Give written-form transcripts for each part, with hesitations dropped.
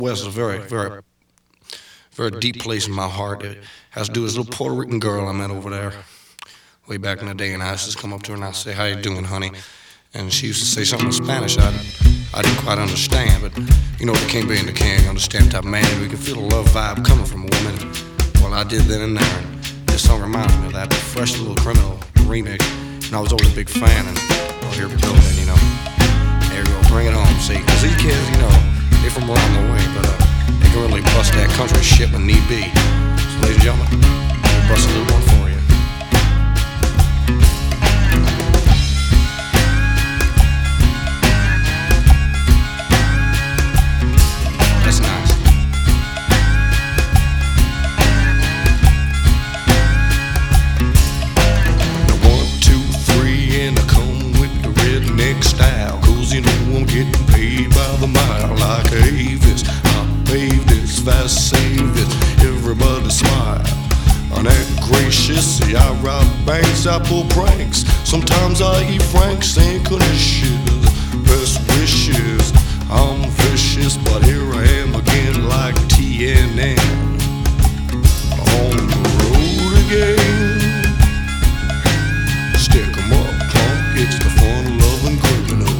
West is a very deep place in my heart. It has to do with this little Puerto Rican girl I met over there way back in the day, and I used to come up to her and I say, "How you doing, honey?" And she used to say something in Spanish I didn't quite understand, but you know, the king being the king, understand the type of man, we can feel the love vibe coming from a woman. Well, I did then and there, and this song reminds me of that Fresh Little Criminal remix, and I was always a big fan, and I'll hear building, you know. There you go, bring it home, see, cause these kids, you know, they from around the way, but they can really bust that country shit when need be. So, ladies and gentlemen, let me bust a little one for you. Getting paid by the mile like Avis. I paved this, fast saved it. Everybody smile. I'm that gracious. See, I rob banks, I pull pranks. Sometimes I eat Franks and conditions. Best wishes. I'm vicious, but here I am again like TNN. On the road again. Stick 'em up, punk. It's the fun-loving criminal.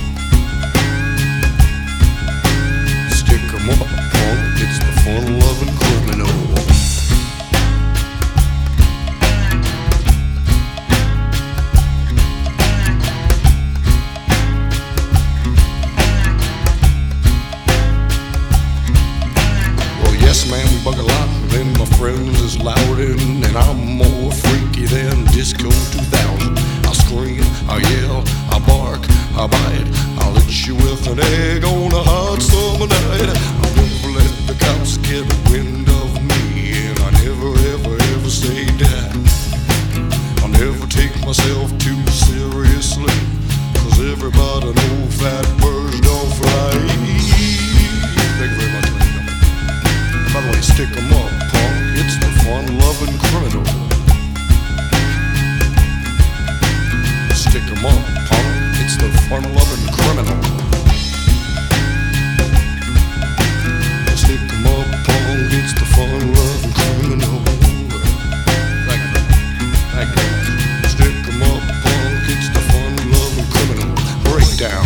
It's the fun-loving criminal. Well, yes, man, we bug a lot. Then my friends is loudin', and I'm more freaky than Disco 2000. I scream, I yell, I bark, I bite. I'll hit you with an egg on a hot summer night. I'll never let the cops get wind of me, and I never, ever, ever say die. I'll never take myself too seriously, cause everybody knows fat birds don't fly. Thank you very much, ladies and gentlemen. By the way, stick 'em up, punk. It's the fun-loving criminal. Stick 'em up, punk. It's the fun-loving criminal. Stick 'em up, punk. It's the fun-loving criminal. Thank you. Thank you. Stick 'em up, punk. It's the fun-loving criminal. Breakdown.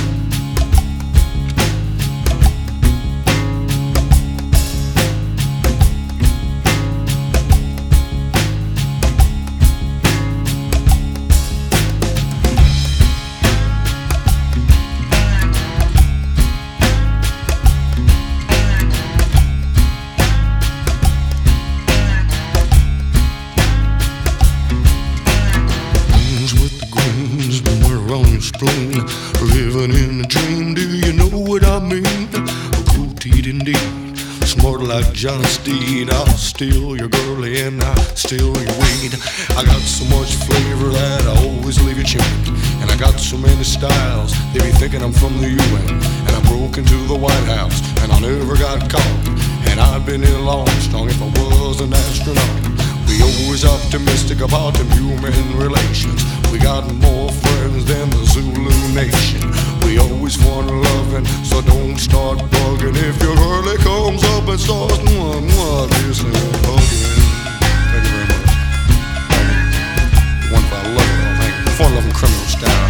Living in a dream, do you know what I mean? A cool teed indeed, smart like John Steed. I'll steal your girlie and I'll steal your weed. I got so much flavor that I always leave you chewing, and I got so many styles, they be thinking I'm from the UN. And I broke into the White House and I never got caught, and I've been here long, strong if I was an astronaut. We always optimistic about them human relations. We got more friends than the Zulu Nation. We always want loving, so don't start bugging. If your girlie comes up and starts this ain't bugging. Thank you very much. Thank you. Wonderful, I love it all. Thank you. Fun-loving criminal style.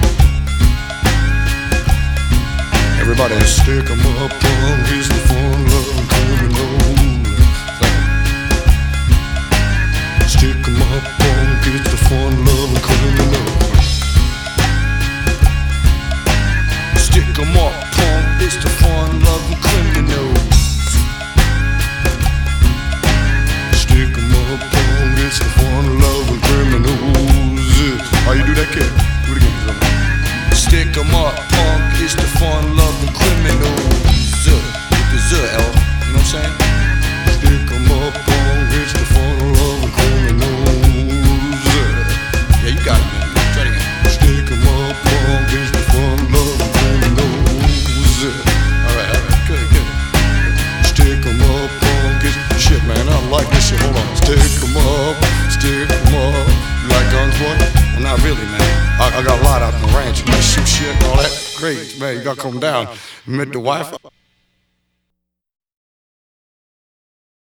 Everybody stick 'em up, punk. He's the fun-loving criminal. Stick 'em up, punk, it's the fun-loving criminal. Stick 'em up, punk, it's the fun-loving criminal. Stick 'em up, punk, it's the fun-loving criminals. How you do that, kid? Do it again, somebody. Stick 'em up, punk, it's the fun-loving criminals. With the Z, L, you know what I'm saying? Stick 'em up, punk, it's the fun-loving criminals. Yeah, you got it, man. Try it again. Stick 'em up, punk, it's the fun-loving criminals. Alright, good. Stick 'em up, punk, it's shit, man. I don't like this shit. Hold on. Stick 'em up. You like guns, boy? Well, not really, man. I got a lot out in the ranch. You shoot shit and all that. Great, man. You gotta come down. Meet the wife.